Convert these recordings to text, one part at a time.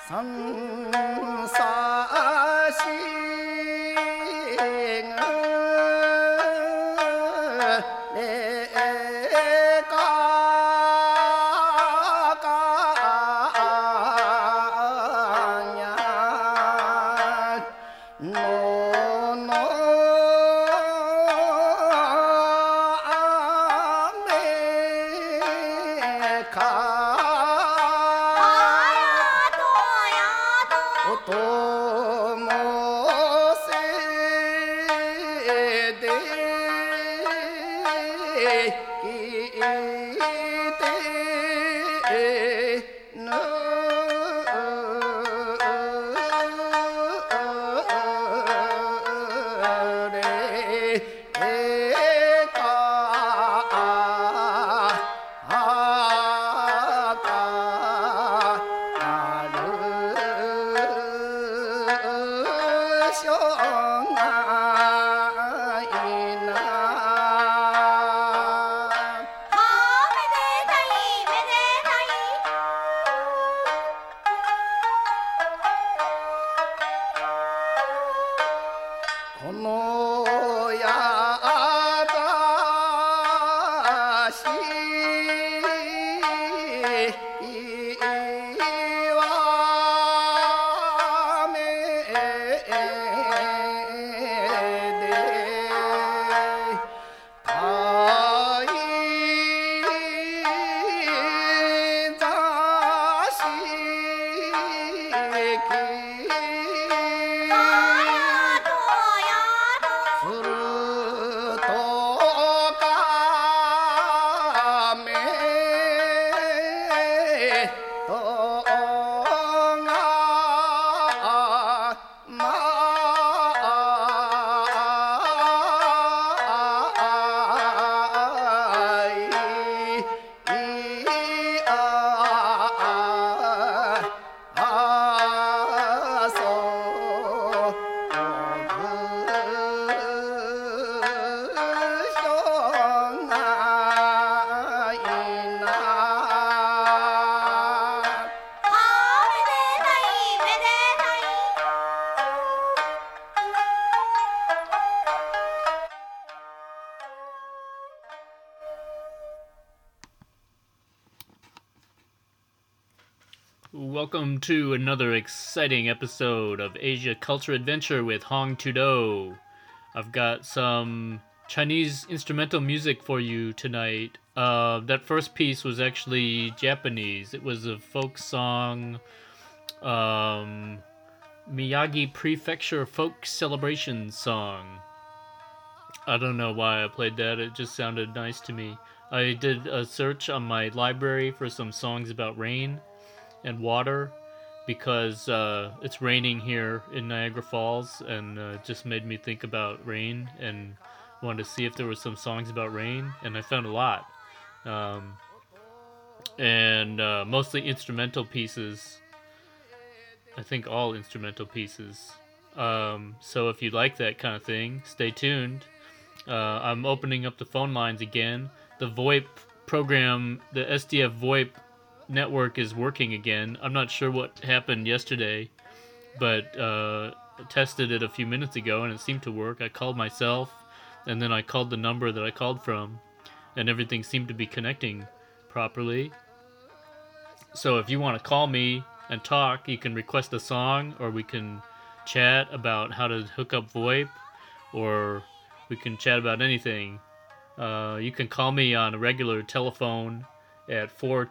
Welcome to another exciting episode of Asia Culture Adventure with Hong Tudo. I've got some Chinese instrumental music for you tonight. That first piece was actually Japanese. It was a folk song, Miyagi Prefecture Folk Celebration song. I don't know why I played that, it just sounded nice to me. I did a search on my library for some songs about rain and water because it's raining here in Niagara Falls, and it just made me think about rain and wanted to see if there were some songs about rain, and I found a lot. Mostly instrumental pieces. I think all instrumental pieces. So if you like that kind of thing, stay tuned. I'm opening up the phone lines again. The VoIP program, the SDF VoIP network is working again. I'm not sure what happened yesterday, but I tested it a few minutes ago and it seemed to work. I called myself and then I called the number that I called from, and everything seemed to be connecting properly. So if you want to call me and talk, you can request a song, or we can chat about how to hook up VoIP, or we can chat about anything. You can call me on a regular telephone at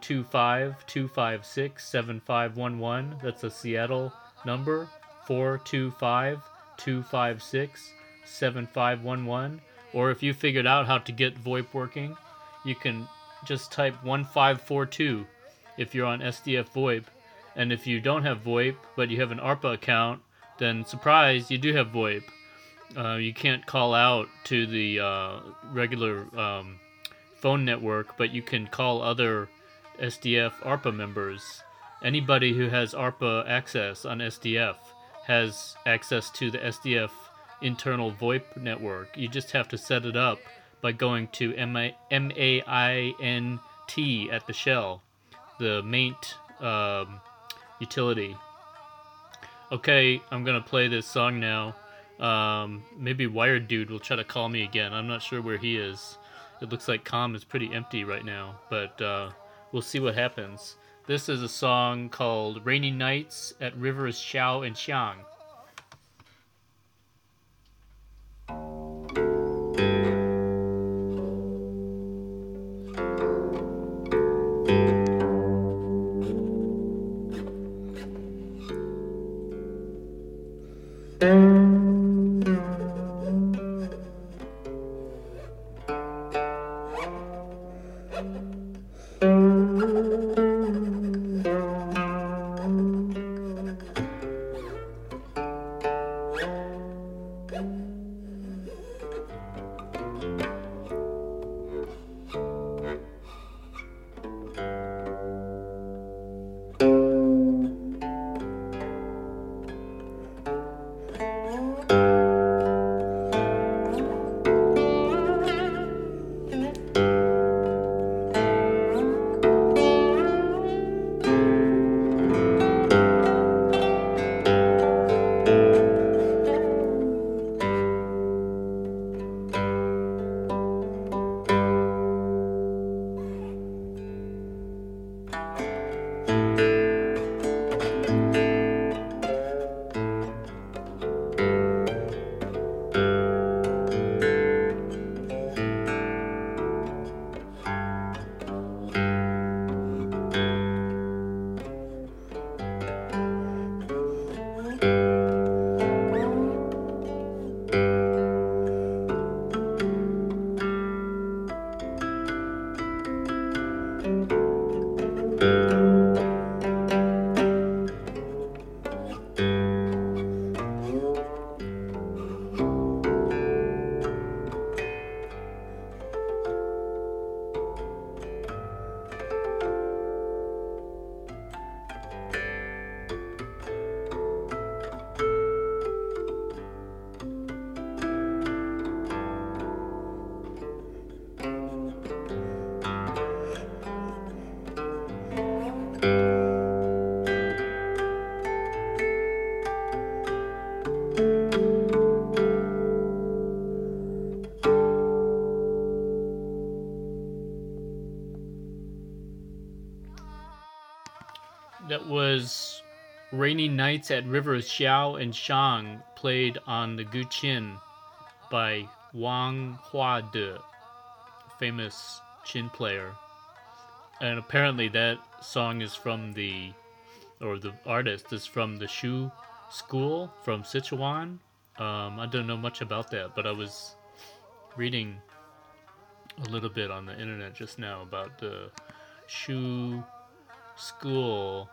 425-256-7511. That's a Seattle number, 425-256-7511. Or if you figured out how to get VoIP working, you can just type 1542 if you're on SDF VoIP. And if you don't have VoIP, but you have an ARPA account, then surprise, you do have VoIP. You can't call out to the regular phone network, but you can call other SDF ARPA members. Anybody who has ARPA access on SDF has access to the SDF internal VoIP network. You just have to set it up by going to MAINT at the shell, the maint utility Okay, I'm gonna play this song now. Maybe Wired Dude will try to call me again. I'm not sure where he is. It looks like Calm is pretty empty right now, but we'll see what happens. This is a song called Rainy Nights at Rivers Xiao and Xiang. That was Rainy Nights at Rivers Xiao and Shang, played on the Guqin by Wang Huade, famous Qin player. And apparently that song is from the artist is from the Shu school from Sichuan. I don't know much about that, but I was reading a little bit on the internet just now about the Shu school.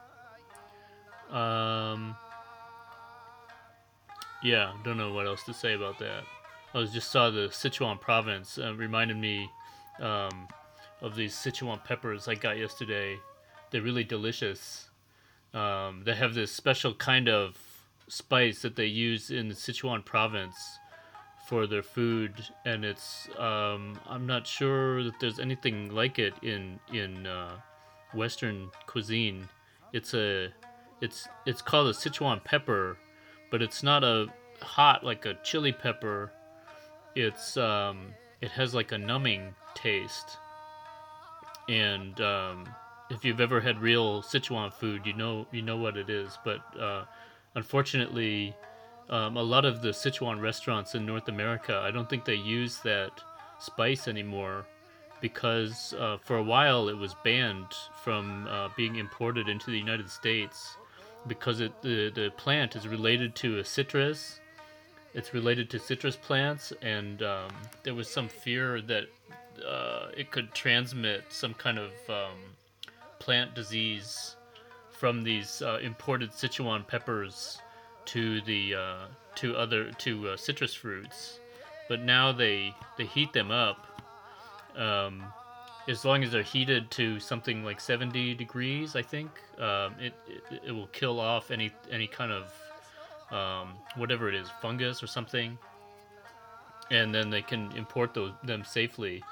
Yeah, don't know what else to say about that. I just saw the Sichuan province. Reminded me of these Sichuan peppers I got yesterday. They're really delicious. They have this special kind of spice that they use in the Sichuan province for their food, and it's I'm not sure that there's anything like it in Western cuisine. It's a it's called a Sichuan pepper, but it's not a hot like a chili pepper. It's it has like a numbing taste, and if you've ever had real Sichuan food, you know what it is. But unfortunately, a lot of the Sichuan restaurants in North America, I don't think they use that spice anymore because for a while it was banned from being imported into the United States because the plant is related to a citrus. It's related to citrus plants, and there was some fear that it could transmit some kind of plant disease from these imported Sichuan peppers to the citrus fruits. But now they heat them up. As long as they're heated to something like 70 degrees, I think it will kill off any kind of whatever it is, fungus or something, and then they can import them safely.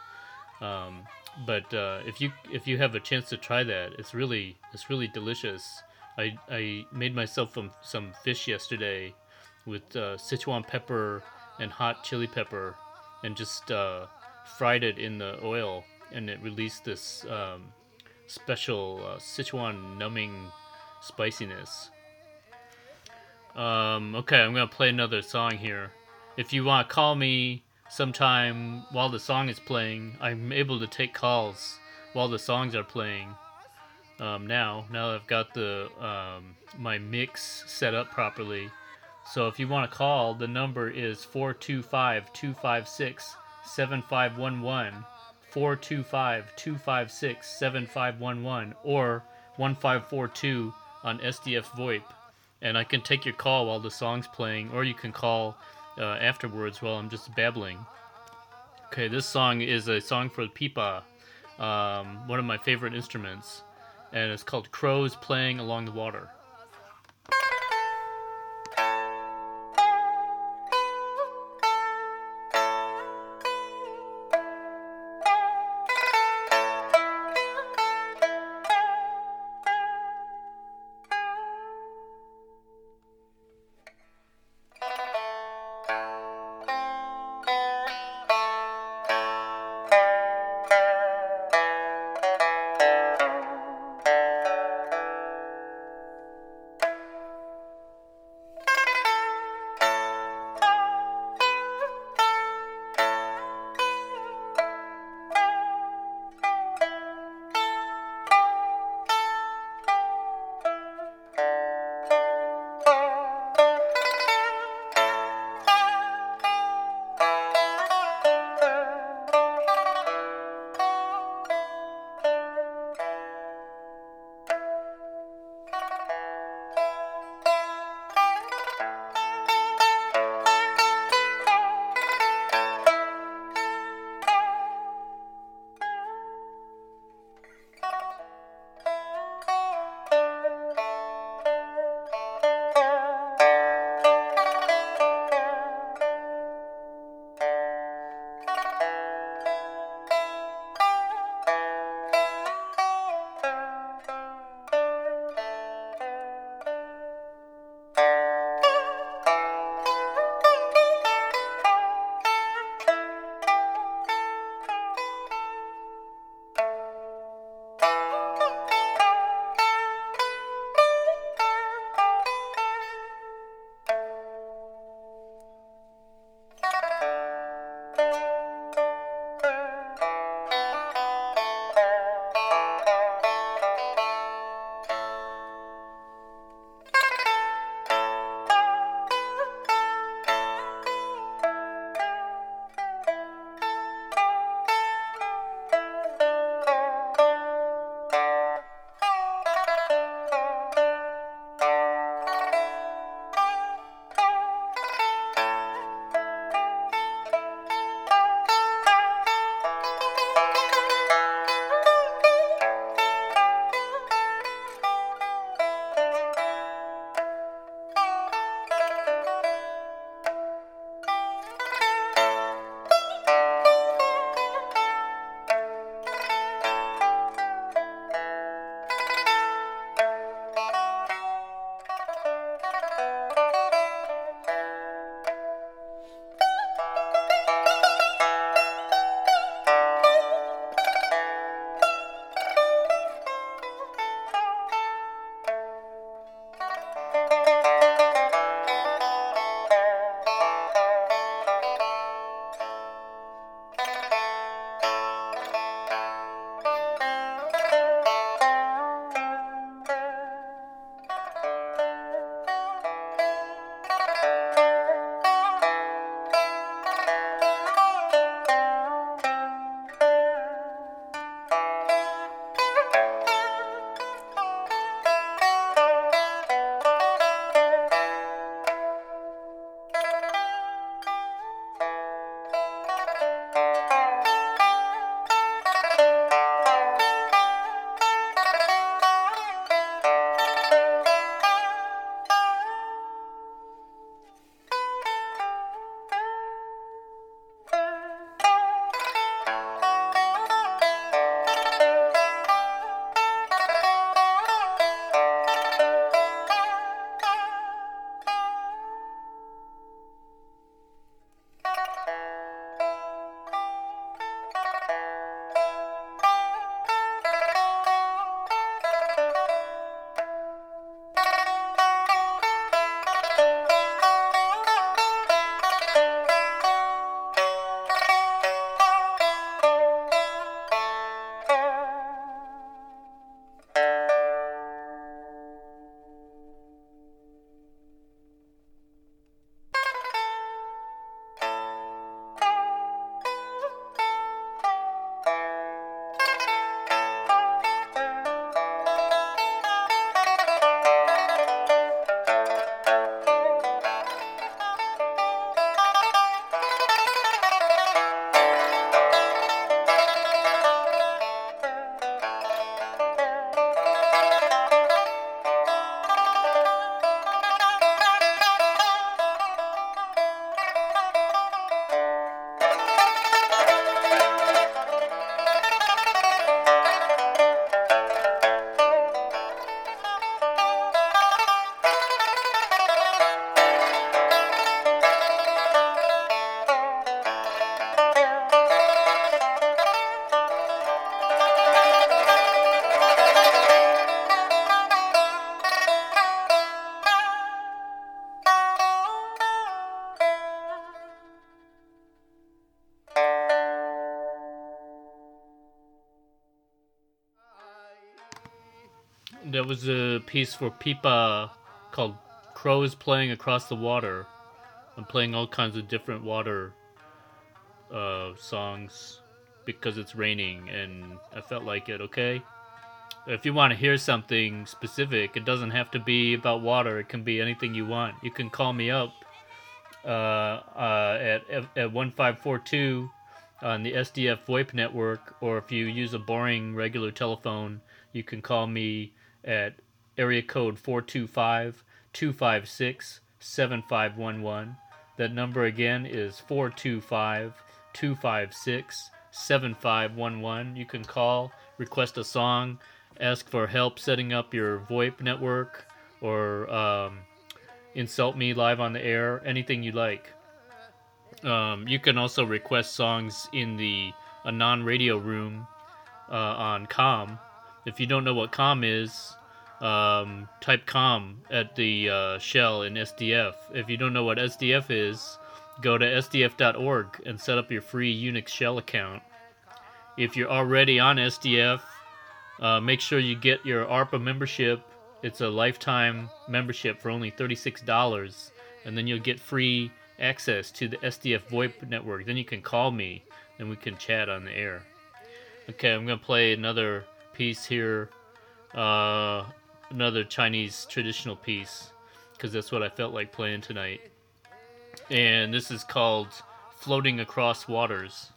But if you have a chance to try that, it's really delicious. I made myself some fish yesterday with Sichuan pepper and hot chili pepper, and just fried it in the oil, and it released this special Sichuan numbing spiciness. Okay, I'm gonna play another song here. If you want to call me sometime while the song is playing, I'm able to take calls while the songs are playing. Now that I've got the my mix set up properly. So if you want to call, the number is 425-256-7511, 425-256-7511, or 1542 on SDF VoIP. And I can take your call while the song's playing, or you can call afterwards while I'm just babbling. Okay, this song is a song for pipa, one of my favorite instruments, and it's called Crows Playing Along the Water. There was a piece for Pipa called Crows Playing Across the Water. I'm playing all kinds of different water songs because it's raining and I felt like it, okay? If you want to hear something specific, it doesn't have to be about water. It can be anything you want. You can call me up at 1542 on the SDF VoIP network, or if you use a boring regular telephone, you can call me at area code 425-256-7511. That number again is 425-256-7511. You can call, request a song, ask for help setting up your VoIP network, or insult me live on the air, anything you like. You can also request songs in the non-radio room on COM. If you don't know what COM is, type COM at the shell in SDF. If you don't know what SDF is, go to sdf.org and set up your free Unix shell account. If you're already on SDF, make sure you get your ARPA membership. It's a lifetime membership for only $36, and then you'll get free access to the SDF VoIP network. Then you can call me, and we can chat on the air. Okay, I'm going to play another piece here, another Chinese traditional piece, because that's what I felt like playing tonight. And this is called Floating Across Waters.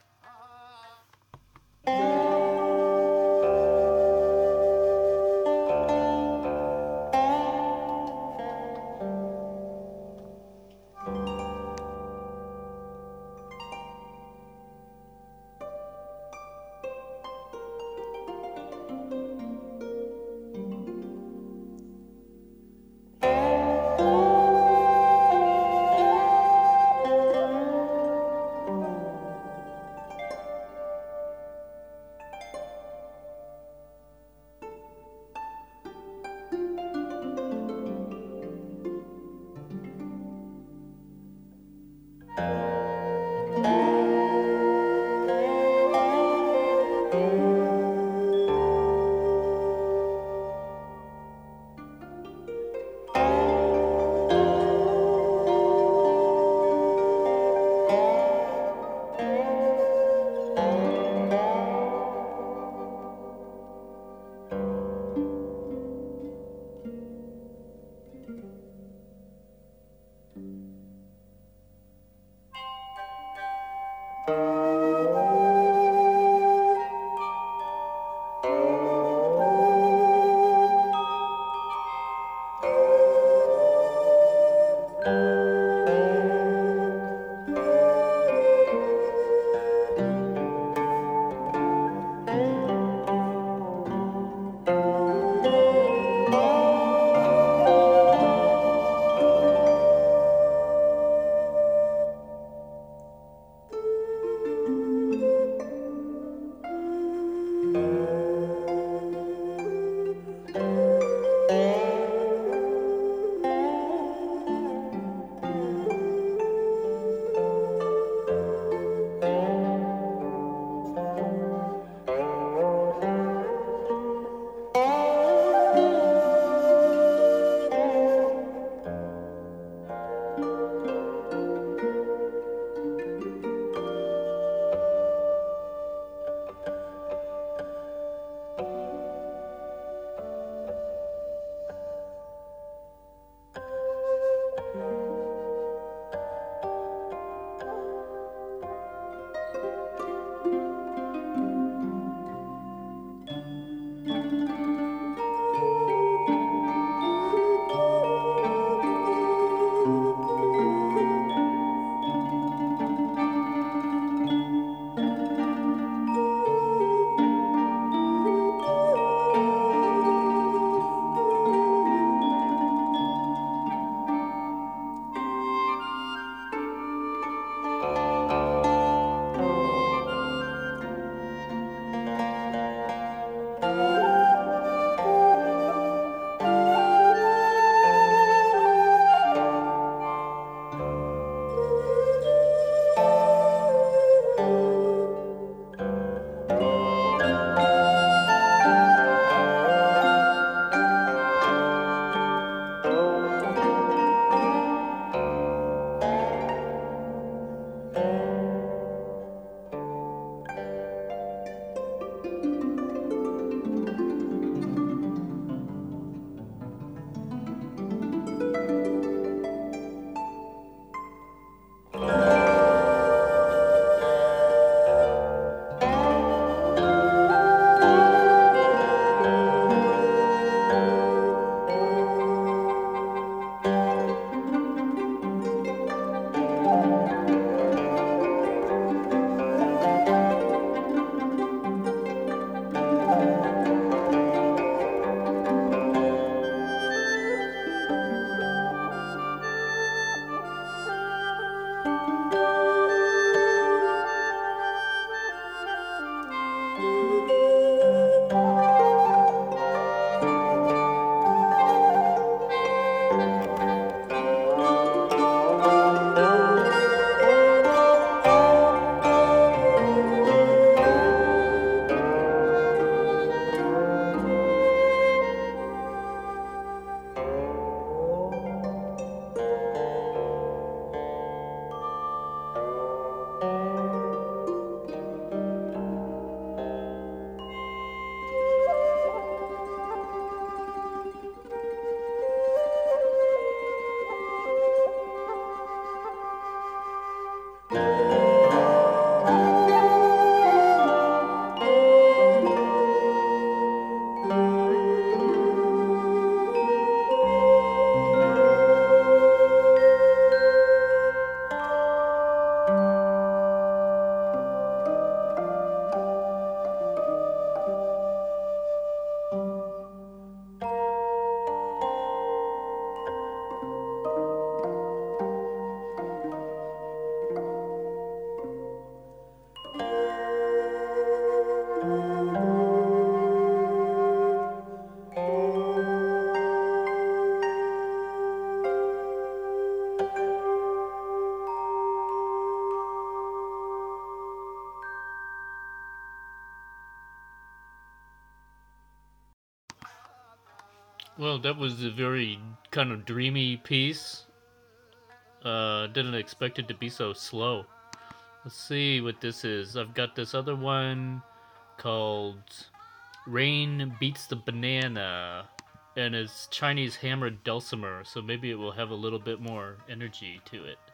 Well, that was a very kind of dreamy piece. Didn't expect it to be so slow. Let's see what this is. I've got this other one called Rain Beats the Banana, and it's Chinese hammered dulcimer, so maybe it will have a little bit more energy to it.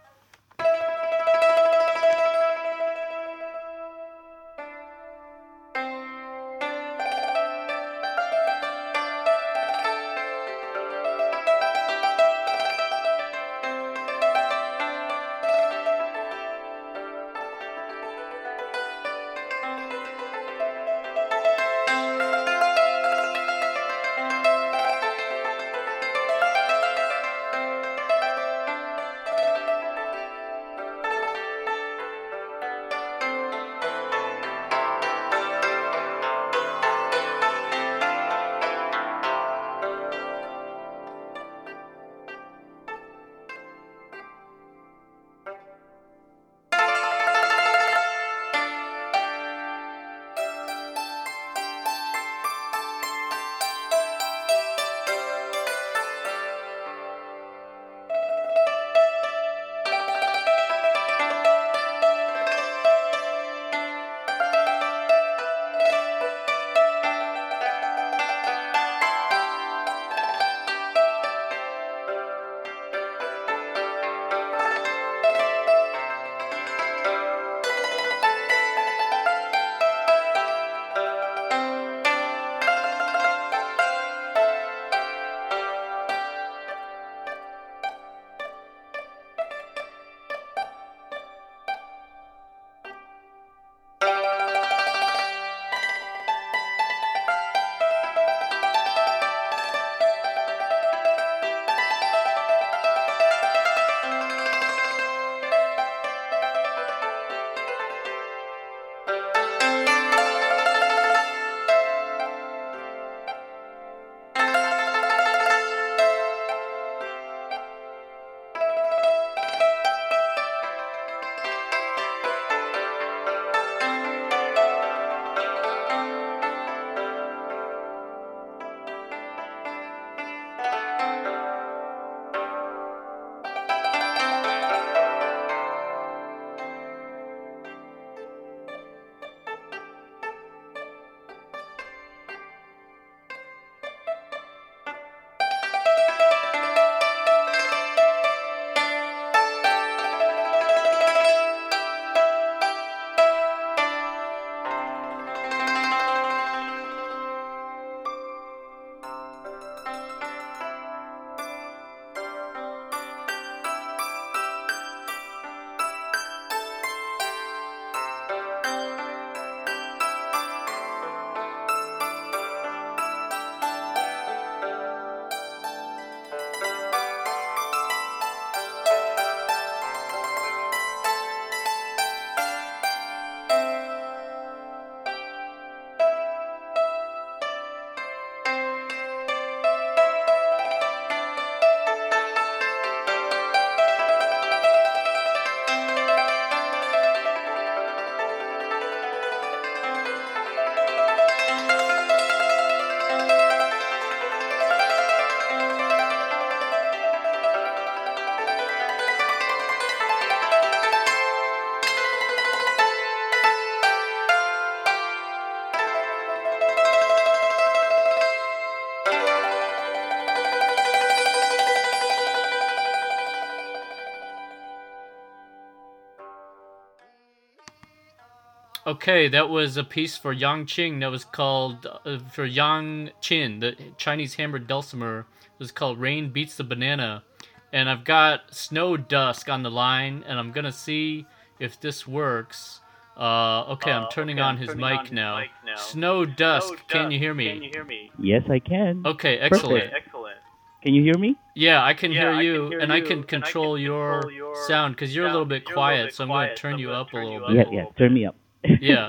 Okay, that was a piece for Yang Qing that was called, for Yang Qin, the Chinese hammered dulcimer. It was called Rain Beats the Banana. And I've got Snow Dusk on the line, and I'm going to see if this works. Okay, I'm turning on his mic now. Snow Dusk, can you hear me? Yes, I can. Okay, excellent. Can you hear me? Yeah, I can hear you, and I can control your sound, because you're a little bit quiet, so I'm going to turn you up a little bit. Yeah, turn me up. Yeah.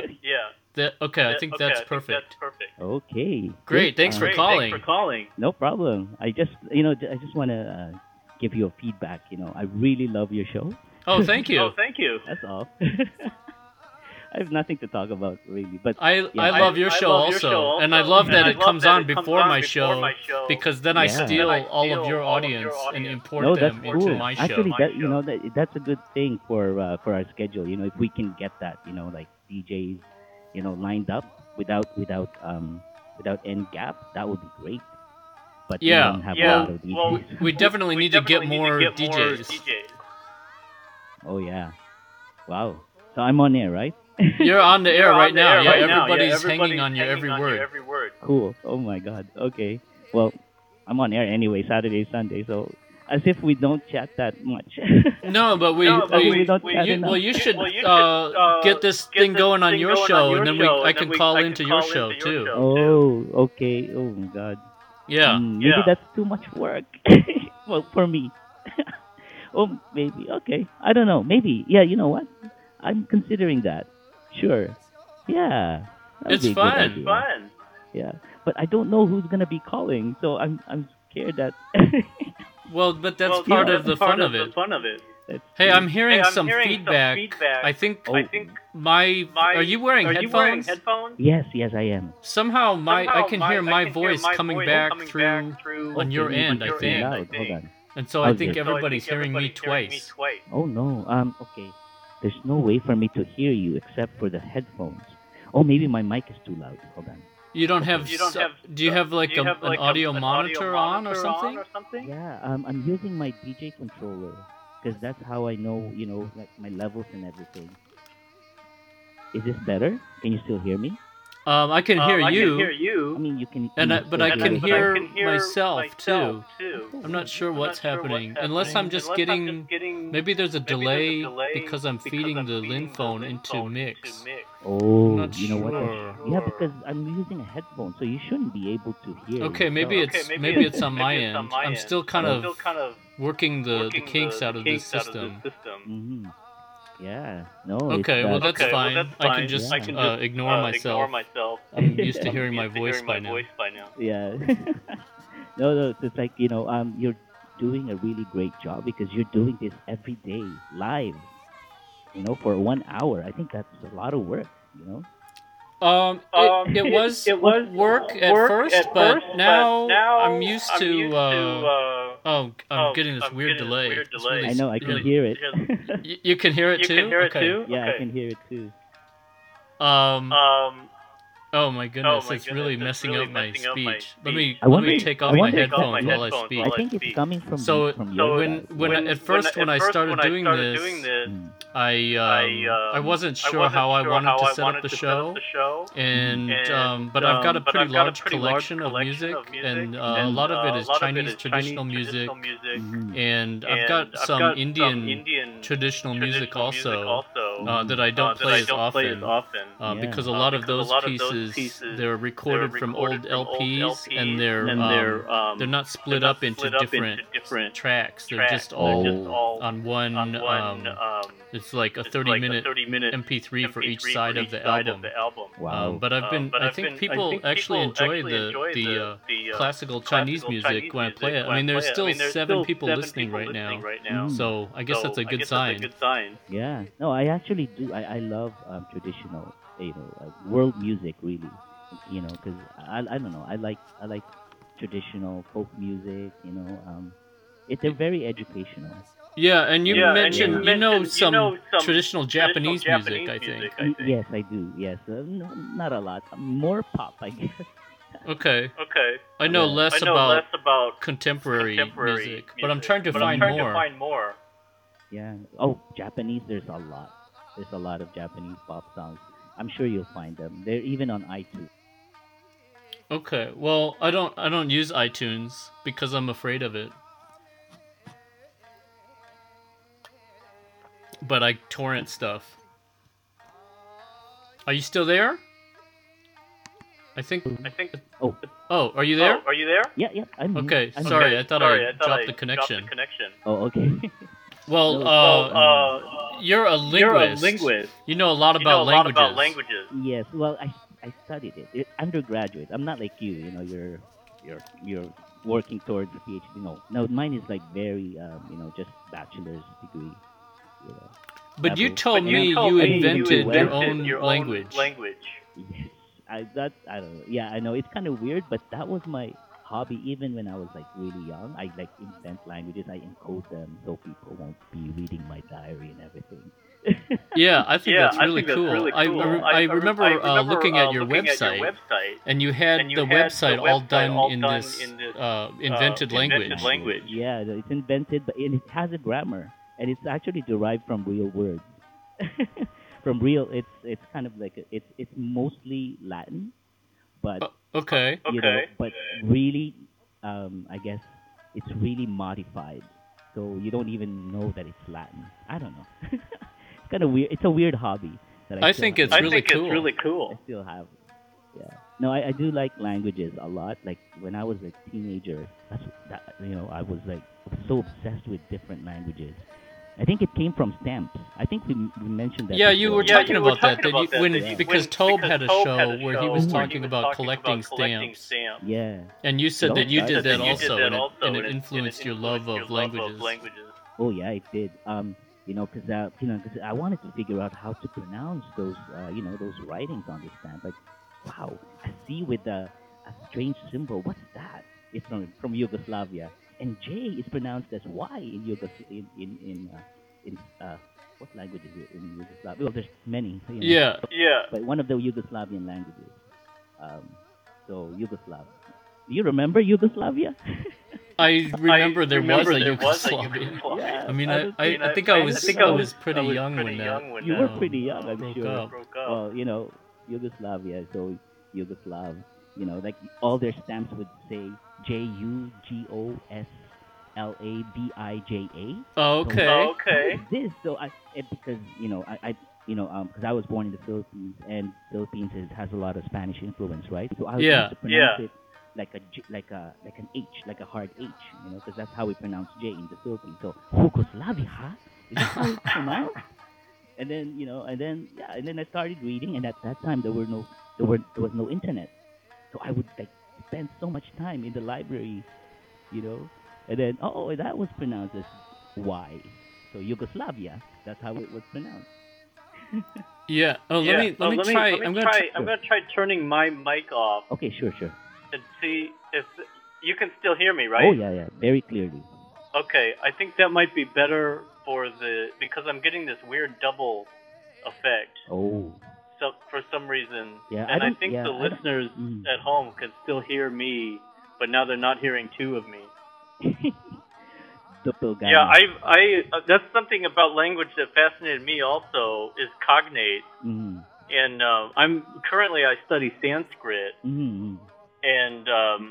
Okay, I think that's perfect. Okay. Great, thanks for calling. No problem. I just want to give you a feedback. I really love your show. Oh, thank you. That's all. I have nothing to talk about really, but I yeah, I love your show love your show also, and I also, love and that I it love comes that on it comes before on my before show my show, because then I Yeah. steal I all of steal your all of your audience and audience import no, them that's into cool. my show. Actually, my that you show. know that's a good thing for our schedule. You know, if we can get that, you know, like DJs, you know, lined up without any gap, that would be great. But we Yeah, don't have a Yeah, lot of DJs. well, we definitely we need to get definitely need more to get more DJs. DJs. Oh yeah, wow. So I'm on air, right? You're on the air You're right on the now. air Yeah, right now. everybody's Yeah, hanging everybody's on your hanging every on word. your every word. Cool. Oh my God. Okay. Well, I'm on air anyway, Saturday, Sunday. So as if we don't chat that much. No, but we, No, but we don't chat you, enough. well, you should, you should, get this thing going on your show, and then show, I and then can call I into can your call show into too. your show. Oh, okay. Oh my God. Yeah. Maybe Yeah. that's too much work. Well, for me. Oh, maybe. Okay. I don't know. Maybe. Yeah. You know what? I'm considering that. Sure. Yeah. That would It's be a good fun. idea. Fun. Yeah. But I don't know who's gonna be calling, so I'm scared that. Well, but that's Well, part yeah, of the that's part fun of it. The fun of it. That's Hey, true. I'm hearing Hey, I'm some hearing some feedback. feedback. I think Oh. I think my. Are you wearing are headphones? you wearing headphones? Yes. Yes, I am. Somehow I Somehow can hear my voice coming voice back coming through through on your Okay, end, I your think. end, I Loud. Hold think. on. And so I How's think this? everybody's hearing me twice. Oh no. Okay. There's no way for me to hear you except for the headphones. Oh, maybe my mic is too loud. Hold on. You don't have. You don't have. Do you have like do you have an audio monitor on or monitor something? Yeah. I'm using my DJ controller because that's how I know, you know, like my levels and everything. Is this better? Can you still hear me? I can hear I you. can hear you. I mean, you can. And you but still I can me. hear I can hear myself too. too. I'm not sure I'm what's not sure happening. what's Unless I'm happening. just Unless getting. I'm just getting. Maybe there's a delay delay because I'm feeding I'm the feeding Lin phone the into phone mix. into mix. Oh, not you know what? sure. Yeah, because I'm using a headphone, so you shouldn't be able to hear. Okay, maybe yourself. maybe it's on my maybe end. it's on my I'm end. still kind I'm of still kind of working the working kinks out of the kinks out of system. the system. Mm-hmm. Yeah. No. Okay, well that's Okay, well, fine. that's I fine. can just, I can ignore myself. I'm used to I'm hearing my used to voice hearing by my now. voice by now. Yeah. No, it's like, you know, you're doing a really great job because you're doing this every day live. You know, for 1 hour. I think that's a lot of work. You know. It was work at first, but now I'm used to. I'm getting this weird delay. It's really I know. I can really- hear it. You can hear it You too. can hear it Okay. too? Yeah, I Okay. can hear it too. Oh my goodness, my it's goodness, really it's messing really up my messing up my speech. Let me I let wonder- me take off I my wonder- headphones my while I headphones speak. while I think it's speak. coming from So from so your when guys. when at first when I started doing this, Mm. I wasn't sure how I wanted to set up the show, and but I've got a pretty large collection of music, and a lot of it is Chinese traditional music, Mhm. and I've got some Indian traditional music also that I don't play as often. Yeah. Because a lot of those pieces they're recorded from old LPs, and they're not split up into different tracks. They're just all on one. It's like a 30-minute MP3 for each side of the album. Wow. But I think people actually enjoy the classical Chinese music when I play it. I mean, there's still 7 people listening right now, so I guess that's a good sign. Yeah. No, I actually do. I love traditional, you know, world music really. You know, because I don't know. I like traditional folk music. You know, they're very educational. Yeah, and you mentioned you know some some traditional Japanese music, I think. Yes, I do. Yes, not a lot. More pop, I guess. Okay. Okay. I know Yeah. less about contemporary music, but I'm trying to find more. Yeah. Oh, Japanese. There's a lot. There's a lot of Japanese pop songs. I'm sure you'll find them. They're even on iTunes. Okay. Well, I don't use iTunes because I'm afraid of it. But I torrent stuff. Are you still there? I think. Oh, Oh, are you there? Are you there? yeah. I'm here. Okay. I'm Sorry, here. I thought I dropped the connection. Oh, okay. Well, you're a linguist. You're a linguist. You know a lot about languages. Yes. Well, I studied it. Undergraduate. I'm not like you. You know, you're working towards a PhD. No, mine is like very you know, just bachelor's degree. You know. But you Babu. told And me I you think you too, invented your well. own language. Yes, I don't know. Yeah, I know it's kind of weird, but that was my hobby even when I was like really young. I like invent languages. I encode them so people won't be reading my diary and everything. Yeah, I think that's really cool. I remember looking at your website, and you had the website all done in this invented language. Yeah, it's invented, but it has a grammar, and it's actually derived from real words. From real, it's kind of like it's mostly Latin, but Okay. you know, but really, I guess it's really modified, so you don't even know that it's Latin. I don't know. It's kind of weird. It's a weird hobby that I still think have. it's really cool. I still have. Yeah. No, I do like languages a lot. Like when I was a teenager, I was like so obsessed with different languages. I think it came from stamps. I think we mentioned that. Yeah, you were before. talking about that. Because Tobe had a show where he was Mhm. talking about collecting stamps, Yeah. and you said It all that you did started that from also, there. and it influenced your love of languages. Oh yeah, it did. Because I wanted to figure out how to pronounce those, those writings on the stamp. Like, wow, I see with a strange symbol. What's that? It's from Yugoslavia, and J is pronounced as Y in what language is it in Yugoslavia? Well, there's many. Yeah. But one of the Yugoslavian languages. Um, so Yugoslav. Do you remember Yugoslavia? I remember there was a Yugoslavia. Yeah, I mean, was- I think I was pretty young when that. You were pretty young, I'm broke sure. up. Well, Yugoslavia, so Yugoslav, like all their stamps would say Jugoslavia. Oh, okay. What is this? So because because I was born in the Philippines, and Philippines has a lot of Spanish influence, right? So I was Yeah. to pronounce it like an H, like a hard H, because that's how we pronounce J in the Philippines. So Yugoslavia, huh? Is that how it's pronounced? And then and then I started reading, and at that time there was no internet, so I would like spend so much time in the library, and then that was pronounced as Y, so Yugoslavia, that's how it was pronounced. Yeah. Oh, let me try. I'm gonna try. I'm gonna try turning my mic off Okay, sure. and see if you can still hear me, right? Oh yeah, very clearly. Okay, I think that might be better because I'm getting this weird double effect. Oh. So for some reason, Yeah, and I I think the don't- listeners Mm. at home can still hear me, but now they're not hearing two of me. Doppelganger. Yeah, I that's something about language that fascinated me also is cognate, Mhm. and I study Sanskrit, Mhm. and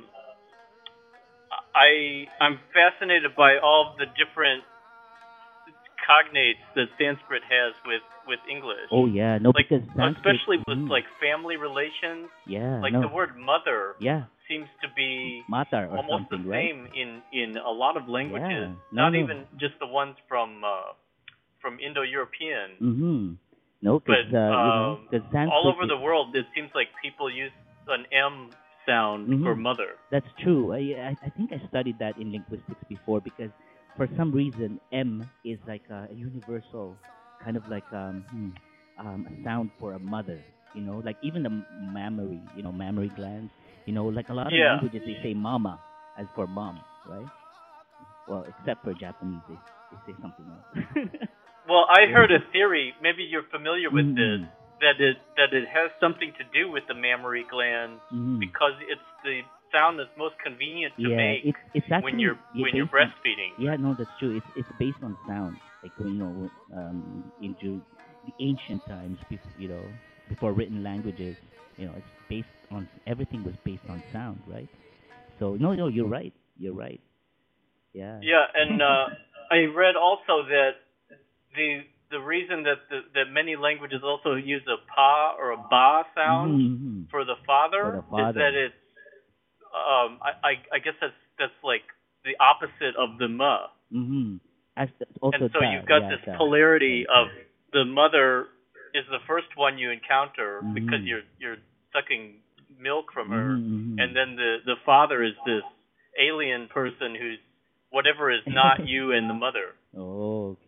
I'm fascinated by all the different cognates that Sanskrit has with English. Oh yeah, no, Like because Sanskrit, especially with mhm. like family relations, Yeah, like no. the word mother Yeah, seems to be matar or almost the something, right? same in a lot of languages, Yeah. No, not no. even just the ones from Indo-European, Mhm. No, but because Sanskrit all over is- the world it seems like people use an M sound Mhm. for mother. That's true. I think I studied that in linguistics before, because for some reason M is like a universal kind of like a sound for a mother. Like even the mammary glands. Like a lot of Yeah. languages they say mama as for mom, right? Well, except for Japanese, they say something else. Well, I heard a theory. Maybe you're familiar with this. Mhm. That it has something to do with the mammary glands Mhm. because it's the sound that's most convenient to Yeah, make it's actually when you're based on- breastfeeding. Yeah, no, that's true. It's based on sound. Like into the ancient times, before written languages, it's based on everything was based on sound, right? So no, you're right. You're right. Yeah. Yeah, and I read also that the reason that that many languages also use a pa or a ba sound Mhm. for the father, For the father. is that it's I guess that's like the opposite of the ma. Mhm. Also And so that, you've got yeah, this that. polarity of the mother is the first one you encounter because Mhm. you're sucking milk from her, Mhm. and then the father is this alien person who's whatever is not you and the mother. Oh, okay.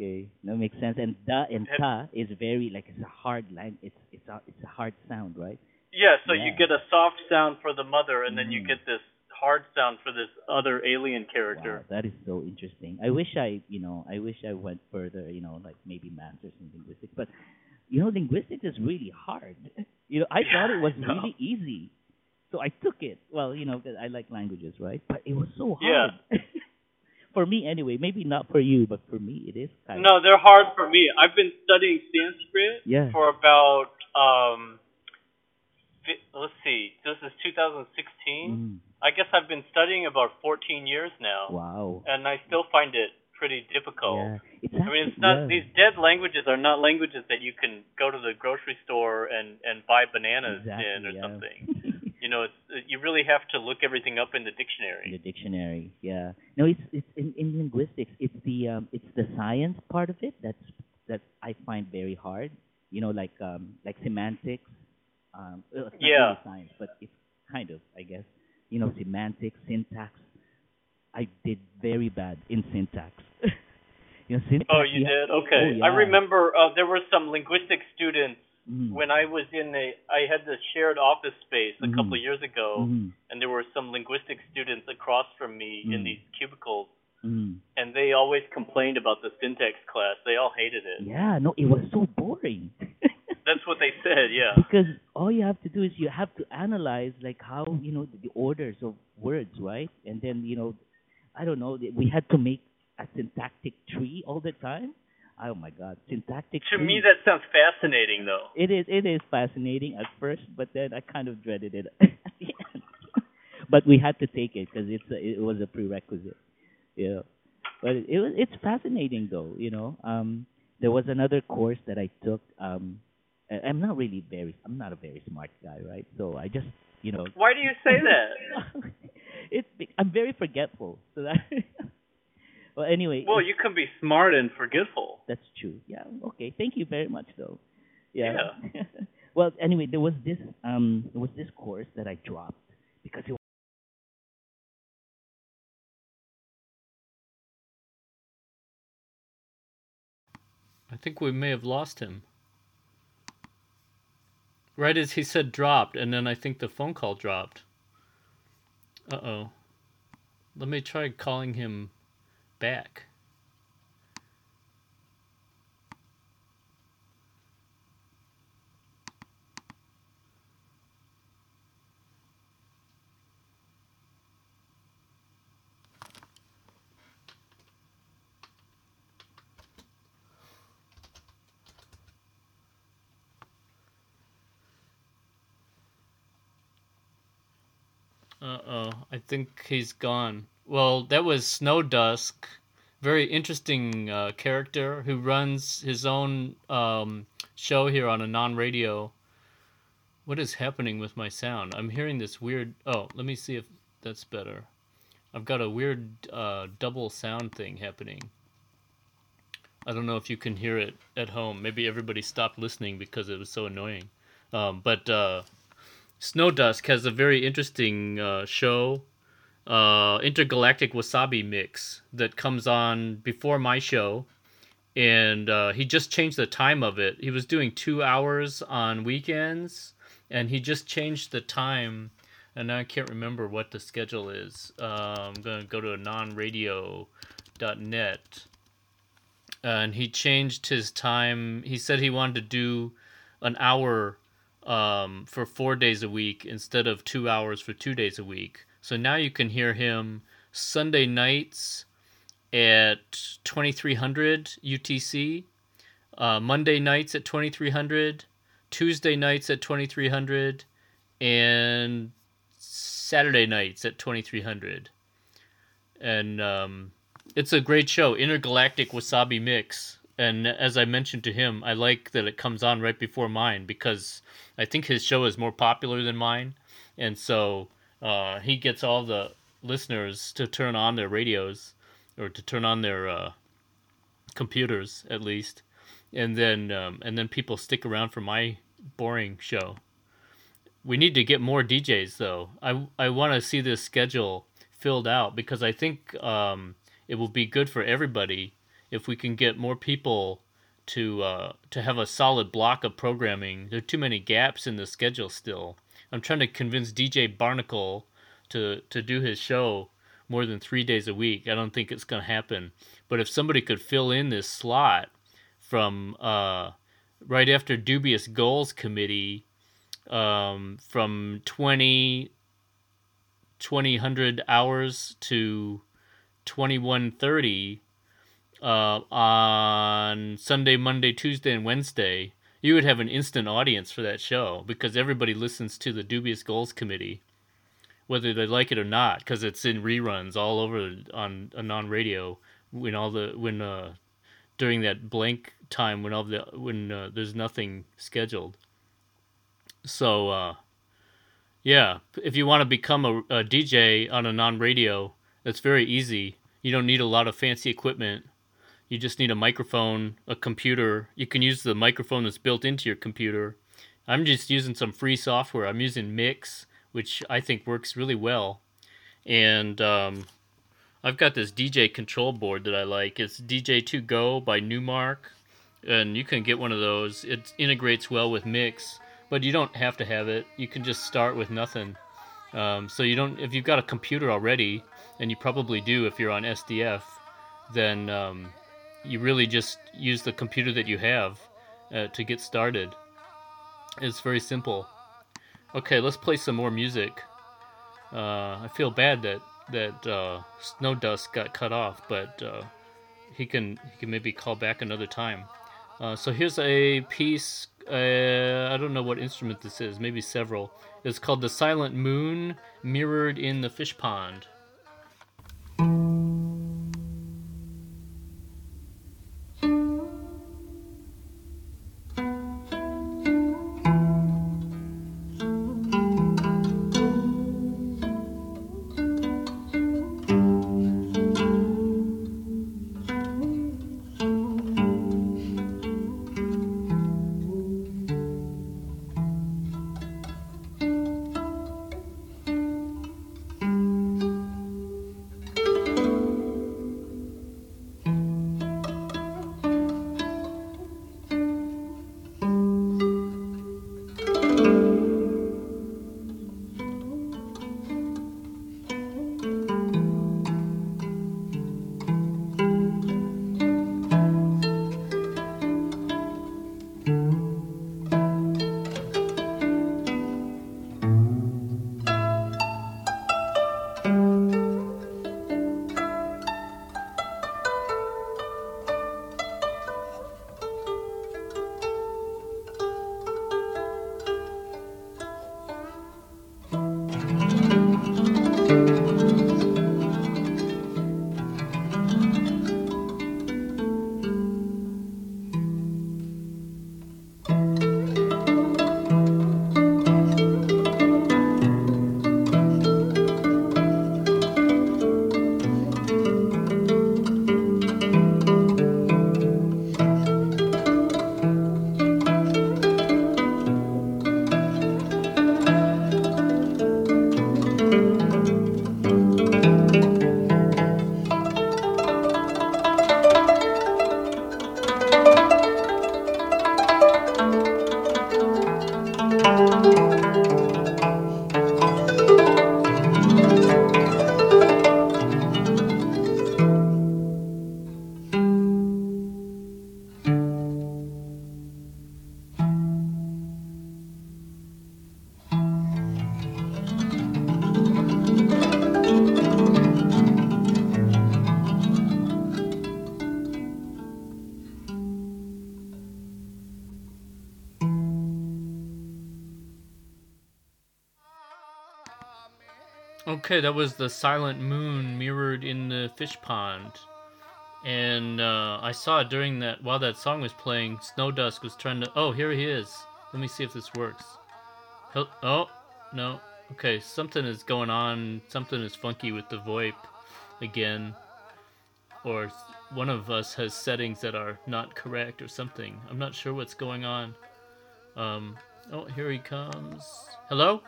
that makes sense. And da and Have- ta is very like it's a hard line. It's a hard sound, right? Yeah, so you Yeah. get a soft sound for the mother, and then you Mhm. get this hard sound for this other alien Wow, character. that is so interesting. I wish I went further, like maybe masters in linguistics. But linguistics is really hard. I thought it was No. really easy, so I took it. Well, 'cause I like languages, right? But it was so Yeah. hard. For me, anyway. Maybe not for you, but for me, it is kind of. No, they're hard for me. I've been studying Sanskrit Yeah. for about let's see, this is 2016. Mm. I guess I've been studying about 14 years now, Wow. and I still find it pretty difficult. Yeah. It's I mean, actually, it's not yeah. these dead languages are not languages that you can go to the grocery store and buy bananas Exactly, in or yeah. something. You really have to look everything up in the dictionary. In the dictionary, yeah. No, it's in linguistics. It's the science part of it that I find very hard. Like semantics. Well, it's not Yeah. really science, but it's kind of, I guess. Semantics, syntax. I did very bad in syntax. Syntax. Oh, you yeah. did? Okay. Oh, yeah. I remember there were some linguistic students Mhm. when I was I had the shared office space a couple Mhm. of years ago, Mhm. and there were some linguistic students across from me in Mhm. these cubicles, Mhm. and they always complained about the syntax class. They all hated it. Yeah, no, it was so boring. That's what they said, yeah. Because all you have to do is you have to analyze like how the orders of words, right? And then I don't know, we had to make a syntactic tree all the time. Oh my God, syntactic To tree. me, that sounds fascinating, though. It is fascinating at first, but then I kind of dreaded it at the end. But we had to take it because it was a prerequisite. Yeah, but it's fascinating though. There was another course that I took. I'm not a very smart guy, right? So I just Why do you say that? I'm very forgetful. So that well, anyway. Well, you can be smart and forgetful. That's true. Yeah. Okay. Thank you very much, though. Yeah. Yeah. Well, anyway, there was this course that I dropped because it. I think we may have lost him. Right as he said dropped, and then I think the phone call dropped. Uh-oh. Let me try calling him back. Uh-oh. I think he's gone. Well, that was Snow Dusk. Very interesting character who runs his own show here on a non-radio. What is happening with my sound? I'm hearing this weird... Oh, let me see if that's better. I've got a weird double sound thing happening. I don't know if you can hear it at home. Maybe everybody stopped listening because it was so annoying. But Snow Dusk has a very interesting show, Intergalactic Wasabi Mix, that comes on before my show. And he just changed the time of it. He was doing 2 hours on weekends, and he just changed the time. And now I can't remember what the schedule is. I'm going to go to nonradio.net. And he changed his time. He said he wanted to do an hour for 4 days a week instead of 2 hours for 2 days a week. So now you can hear him Sunday nights at 2300 UTC, Monday nights at 2300, Tuesday nights at 2300, and Saturday nights at 2300. And it's a great show, Intergalactic Wasabi Mix. And as I mentioned to him, I like that it comes on right before mine because I think his show is more popular than mine. And so he gets all the listeners to turn on their radios or to turn on their computers at least. And then people stick around for my boring show. We need to get more DJs though. I want to see this schedule filled out because I think it will be good for everybody if we can get more people to have a solid block of programming. There are too many gaps in the schedule still. I'm trying to convince DJ Barnacle to do his show more than 3 days a week. I don't think it's going to happen. But if somebody could fill in this slot from right after Dubious Goals Committee, from 2000 hours to 2130 on Sunday, Monday, Tuesday, and Wednesday, you would have an instant audience for that show because everybody listens to the Dubious Goals Committee, whether they like it or not, because it's in reruns all over on a non-radio during that blank time when there's nothing scheduled. So yeah, if you want to become a DJ on a non-radio, that's very easy. You don't need a lot of fancy equipment. You just need a microphone, a computer. You can use the microphone that's built into your computer. I'm just using some free software. I'm using Mix, which I think works really well. And I've got this DJ control board that I like. It's DJ2Go by Newmark, and you can get one of those. It integrates well with Mix, but you don't have to have it. You can just start with nothing. So you don't. If you've got a computer already, and you probably do if you're on SDF, then you really just use the computer that you have to get started. It's very simple. Okay, let's play some more music. I feel bad that Snow Dust got cut off, but he can maybe call back another time. So here's a piece. I don't know what instrument this is. Maybe several. It's called "The Silent Moon Mirrored in the Fish Pond." Okay, that was The Silent Moon Mirrored in the Fish Pond. And I saw while that song was playing, Snow Dusk was trying to... Oh, here he is. Let me see if this works. Oh, no. Okay, something is going on. Something is funky with the VoIP again. Or one of us has settings that are not correct or something. I'm not sure what's going on. Oh, here he comes. Hello?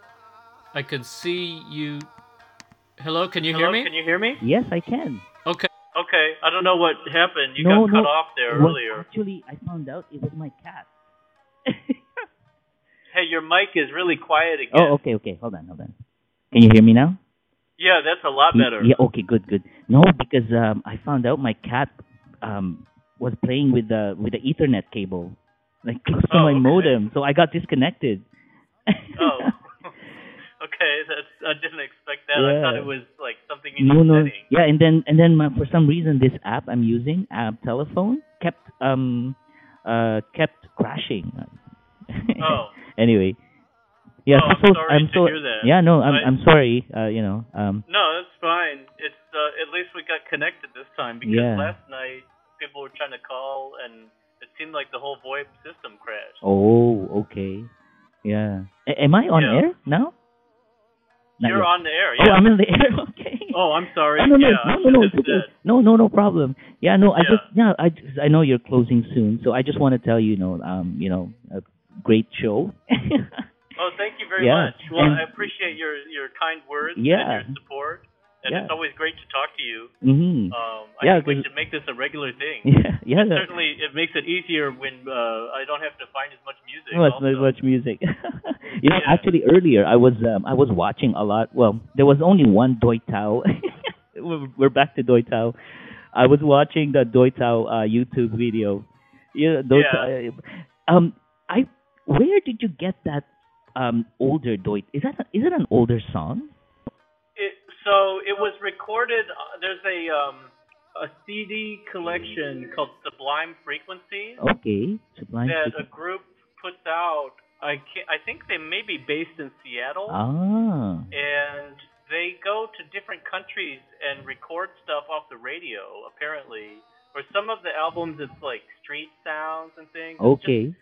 I can see you. Hello, can you hear me? Can you hear me? Yes, I can. Okay. Okay, I don't know what happened. You No, got cut no. off there What earlier. actually I found out it was my cat. Hey, your mic is really quiet again. Oh, okay, okay. Hold on. Can you hear me now? Yeah, that's a lot better. Yeah. Okay. Good. No, because I found out my cat was playing with the Ethernet cable, like close to Oh, my okay. modem, so I got disconnected. Oh. Okay, I didn't expect that. I thought Yeah. it was like something in No, your no. setting. Yeah, and then for some reason this app I'm using, telephone, kept crashing. Oh. Anyway, yeah. Oh, So I'm sorry to hear that. Yeah, no, I- I'm sorry. No, that's fine. It's at least we got connected this time because Yeah. last night people were trying to call and it seemed like the whole VoIP system crashed. Oh, okay. Yeah. Am I on Yeah. air now? Not You're yet. on the air, Oh, yeah. I'm in the air. Okay. Oh, I'm sorry. Oh, no, yeah, I no, should have it's okay. said. No problem. Yeah, no, Yeah. I know you're closing soon, so I just want to tell you, a great show. Oh, thank you very Yeah, much. Well, and- I appreciate your kind words Yeah. and your support, and Yeah. it's always great to talk to you. Mhm. I Yeah, think we 'cause- should make this a regular thing. Yeah. Certainly, it makes it easier when I don't have to find as much music. No, it's also. not much music. Yeah. Actually, earlier I was watching a lot. Well, there was only one Doi Tao. We're back to Doi Tao. I was watching the Doi Tao YouTube video. Yeah, Doi Yeah. Tao. Where did you get that older Doi? Is it an older song? So it was recorded. There's a CD collection called Sublime Frequencies Okay, Sublime. that a Frequency. group puts out. I think they may be based in Seattle. Ah. And they go to different countries and record stuff off the radio, apparently. For some of the albums, it's like street sounds and things. It's just Okay.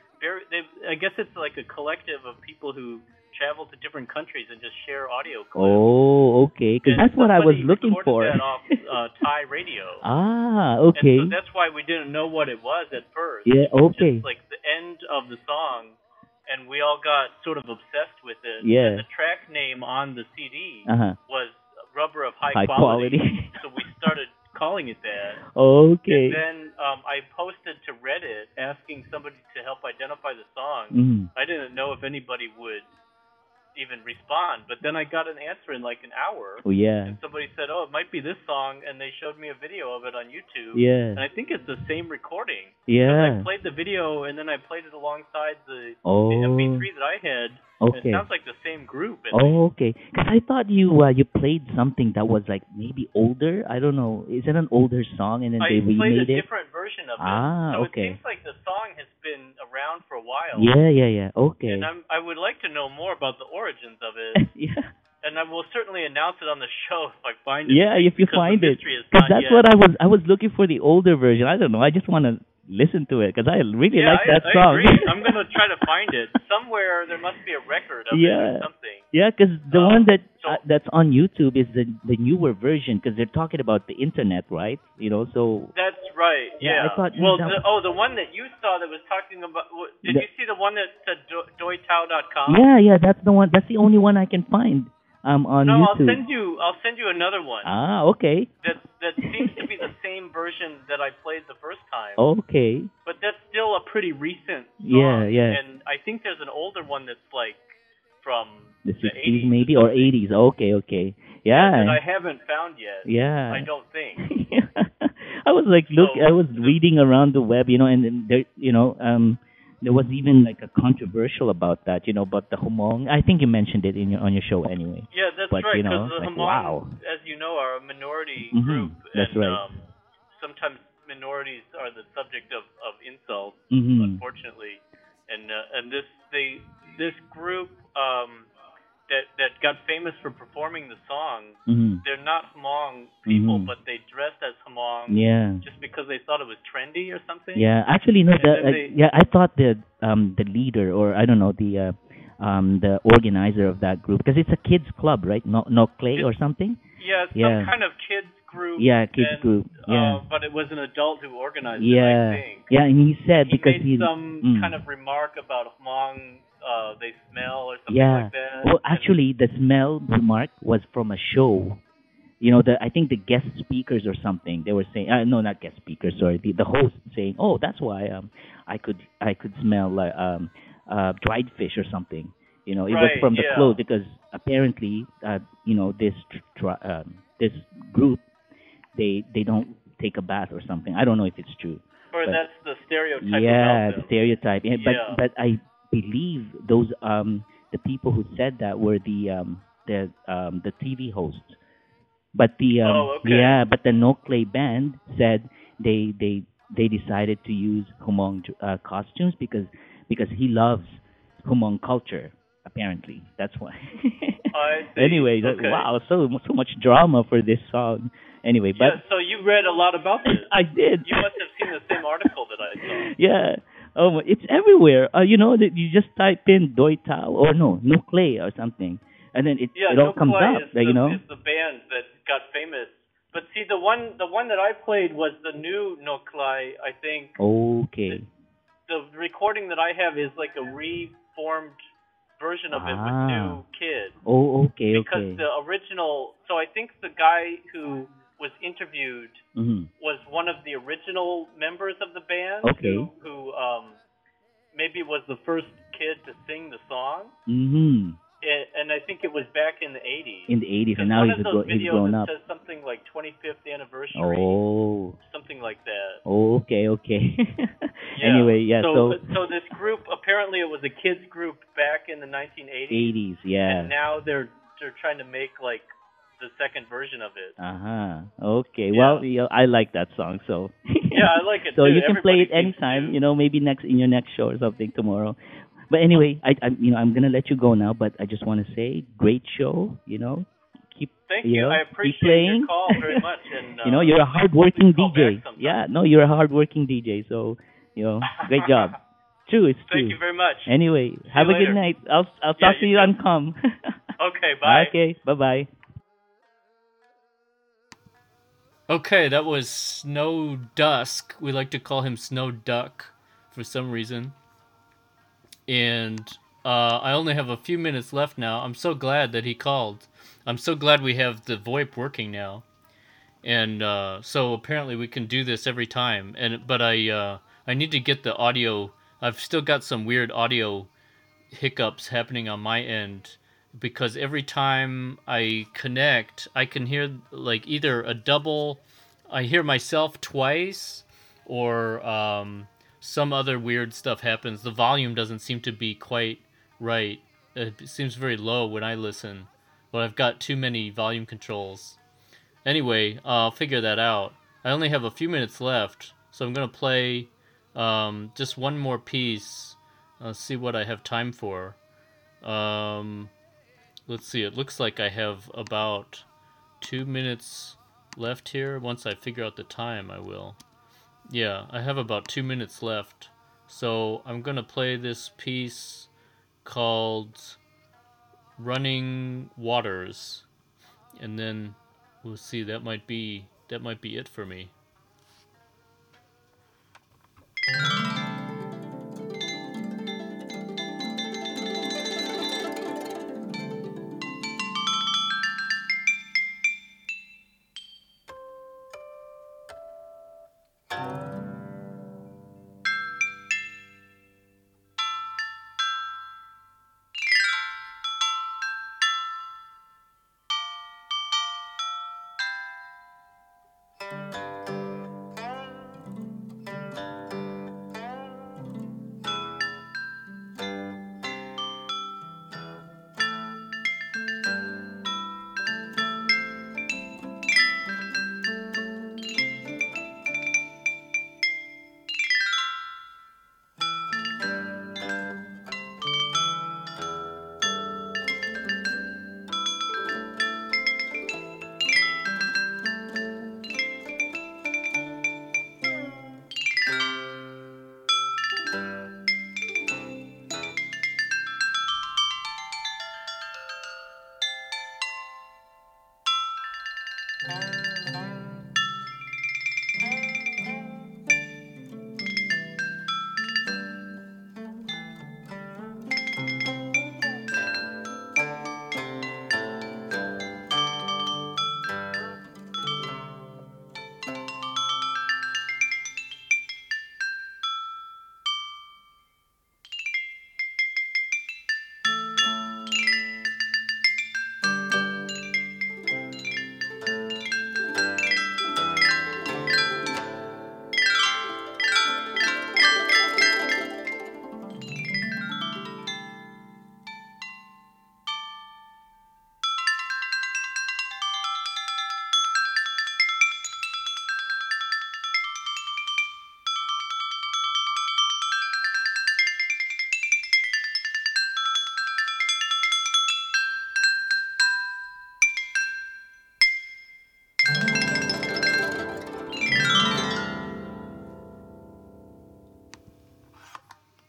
I guess it's like a collective of people who travel to different countries and just share audio clips. Oh, okay. Because And that's what I was somebody looking recorded for. that off Thai radio. Ah, okay. And so that's why we didn't know what it was at first. Yeah, It was okay. just like the end of the song, and we all got sort of obsessed with it. Yeah. And the track name on the CD Uh-huh. was Rubber of High, High quality. So we started calling it that. Okay. And then I posted to Reddit asking somebody to help identify the song. Mhm. I didn't know if anybody would even respond, but then I got an answer in like an hour. Oh, yeah. And somebody said, "Oh, it might be this song," and they showed me a video of it on YouTube. Yeah. And I think it's the same recording. Yeah. I played the video and then I played it alongside the Oh. MP3 that I had. And Okay. it sounds like the same group. And Oh, okay. Because I thought you played something that was like maybe older. I don't know. Is it an older song and then I they played a remade it? different version of it. Ah, so okay. it seems like the song has been around for a while. Yeah. Okay. And I would like to know more about the origins of it. Yeah. And I will certainly announce it on the show if I find it. Yeah, if you because find the it. mystery is Because not that's yet. what I was looking for, the older version. I don't know. I just want to listen to it because I really Yeah, like that I song. agree. I'm going to try to find it. Somewhere there must be a record of it Yeah. or something. Yeah, because the one so- that's on YouTube is the newer version because they're talking about the internet, right? So That's right. Yeah, Yeah. I thought you well, know- the one that you saw that was talking about. Did The- you see the one that said doitao.com? yeah, that's the one. That's the only one I can find on No, YouTube. I'll send you another one. Ah, okay, That seems to be the same version that I played the first time. okay. But that's still a pretty recent song. Yeah. And I think there's an older one that's like from The 60s 80s maybe or 80s. Okay. that Yeah, I haven't found yet. yeah. I don't think. I was like, So- I was reading around the web, and then there, there was even like a controversial about that, about the Hmong. I think you mentioned it on your show anyway. Yeah, that's But, right. you know, Because the like, Hmong, wow. as you know, are a minority Mhm, group. that's and, right. Sometimes minorities are the subject of insult, Mhm. unfortunately. And this group that got famous for performing the song, Mhm. they're not Hmong people, Mhm. but they dressed as Hmong Yeah. just because they thought it was trendy or something. Yeah, actually, no. And then I thought the leader, or I don't know, the organizer of that group, because it's a kids club, right? No Clay or something. Yeah, it's Yeah. some kind of kids group. Yeah, kids and, group. Yeah. But it was an adult who organized it, Yeah, I think. yeah, and he said He because made some mm. kind of remark about Hmong, they smell or something yeah. like that. Well, actually, the smell remark was from a show I think the guest speakers or something, they were saying, no, not guest speakers, sorry, the host saying, oh, that's why I could smell like dried fish or something. It was Right. from the Yeah. clothes because apparently, this group, they don't take a bath or something. I don't know if it's true, Or but that's the stereotype yeah, about the them. stereotype. Yeah. But I believe those the people who said that were the TV hosts. But Oh, okay. yeah, but the No Clay band said they decided to use Humong costumes because he loves Humong culture. Apparently, that's why. I see. Anyway, Okay. wow, so much drama for this song. Anyway, but Yeah. So you read a lot about this. I did. You must have seen the same article that I saw. Yeah. Oh, it's everywhere. That you just type in Doi Tao or no Clay or something, and then Yeah, it all No comes Clay up. is the band that got famous. But see, the one that I played was the new No Clay. I think Okay. the recording that I have is like a reformed version of it with Ah. new kids. Oh, okay, Because okay. the original, so I think the guy who was interviewed Mhm. was one of the original members of the band Okay. who maybe was the first kid to sing the song. Mhm. And I think it was back in the 80s. In the 80s, and Because now one he's of those he's videos grown it up. says something like 25th anniversary, Oh. something like that. Oh, okay, okay. Yeah. Anyway, yeah. So So this group apparently it was a kids group back in the 1980s, 80s, yeah. and now they're trying to make like the second version of it. Okay. Yeah. Well, I like that song, so. Yeah, I like it So too. you can play Everybody it seems anytime. to. Maybe in your next show or something tomorrow. But anyway, I'm gonna let you go now. But I just want to say, great show. Keep Thank you. I keep appreciate playing. your call very much, and You're a hardworking please call DJ. back sometime. Yeah, no, you're a hardworking DJ. So, great job. True, it's true. Thank you very much. Anyway, See have you a good later. night. I'll Yeah, talk to you you too. on Com. Okay, bye. Okay, bye bye. Okay, that was Snow Dusk. We like to call him Snow Duck for some reason. And I only have a few minutes left now. I'm so glad that he called. I'm so glad we have the VoIP working now. And so apparently we can do this every time. But I need to get the audio. I've still got some weird audio hiccups happening on my end because every time I connect, I can hear like either a double. I hear myself twice, or some other weird stuff happens. The volume doesn't seem to be quite right. It seems very low when I listen, but I've got too many volume controls. Anyway, I'll figure that out. I only have a few minutes left, so I'm going to play just one more piece. See what I have time for. Let's see, it looks like I have about 2 minutes left here. Once I figure out the time, I will. Yeah, I have about 2 minutes left. So I'm going to play this piece called Running Waters. And then we'll see, that might be it for me.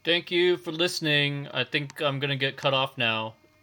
Thank you for listening. I think I'm gonna get cut off now.